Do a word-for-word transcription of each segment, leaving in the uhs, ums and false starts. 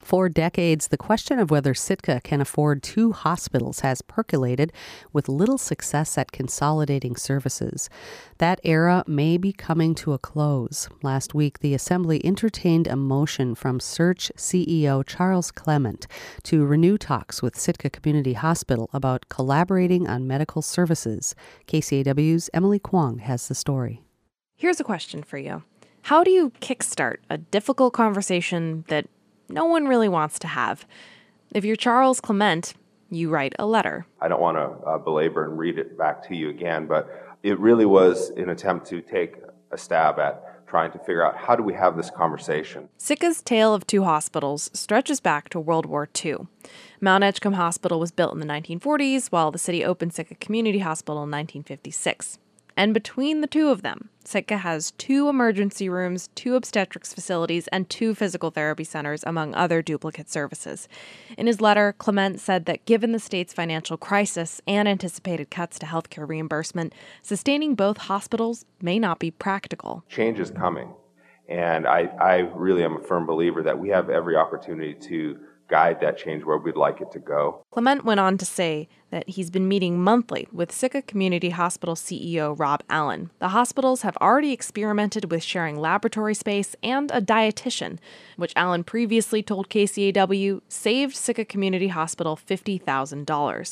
For decades, the question of whether Sitka can afford two hospitals has percolated, with little success at consolidating services. That era may be coming to a close. Last week, the Assembly entertained a motion from Search C E O Charles Clement to renew talks with Sitka Community Hospital about collaborating on medical services. K C A W's Emily Kwong has the story. Here's a question for you. How do you kickstart a difficult conversation that no one really wants to have? If you're Charles Clement, you write a letter. I don't want to uh, belabor and read it back to you again, but it really was an attempt to take a stab at trying to figure out how do we have this conversation. Sitka's tale of two hospitals stretches back to World War Two. Mount Edgecombe Hospital was built in the nineteen forties, while the city opened Sitka Community Hospital in nineteen fifty-six. And between the two of them, Sitka has two emergency rooms, two obstetrics facilities, and two physical therapy centers, among other duplicate services. In his letter, Clement said that given the state's financial crisis and anticipated cuts to healthcare reimbursement, sustaining both hospitals may not be practical. Change is coming, and I, I really am a firm believer that we have every opportunity to guide that change where we'd like it to go. Clement went on to say that he's been meeting monthly with Sitka Community Hospital C E O Rob Allen. The hospitals have already experimented with sharing laboratory space and a dietitian, which Allen previously told K C A W saved Sitka Community Hospital fifty thousand dollars.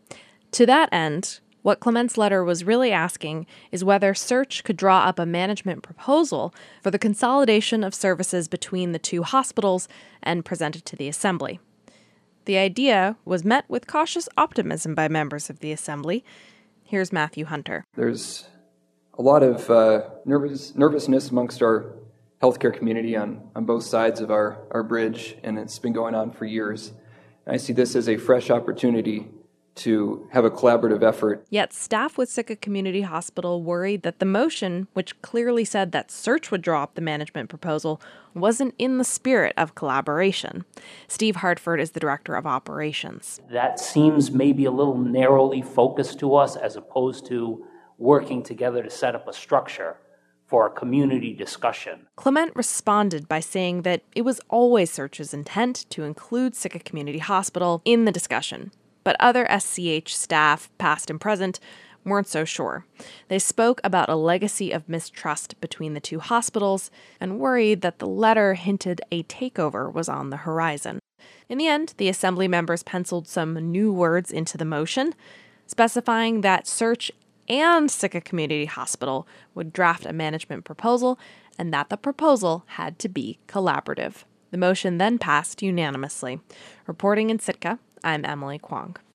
To that end, what Clement's letter was really asking is whether Search could draw up a management proposal for the consolidation of services between the two hospitals and present it to the Assembly. The idea was met with cautious optimism by members of the Assembly. Here's Matthew Hunter. There's a lot of uh, nervous, nervousness amongst our healthcare community on, on both sides of our, our bridge, and it's been going on for years. And I see this as a fresh opportunity to have a collaborative effort. Yet staff with Sitka Community Hospital worried that the motion, which clearly said that Search would draw up the management proposal, wasn't in the spirit of collaboration. Steve Hartford is the director of operations. That seems maybe a little narrowly focused to us as opposed to working together to set up a structure for a community discussion. Clement responded by saying that it was always Search's intent to include Sitka Community Hospital in the discussion. But other S C H staff, past and present, weren't so sure. They spoke about a legacy of mistrust between the two hospitals and worried that the letter hinted a takeover was on the horizon. In the end, the Assembly members penciled some new words into the motion, specifying that Search and Sitka Community Hospital would draft a management proposal and that the proposal had to be collaborative. The motion then passed unanimously. Reporting in Sitka, I'm Emily Kwong.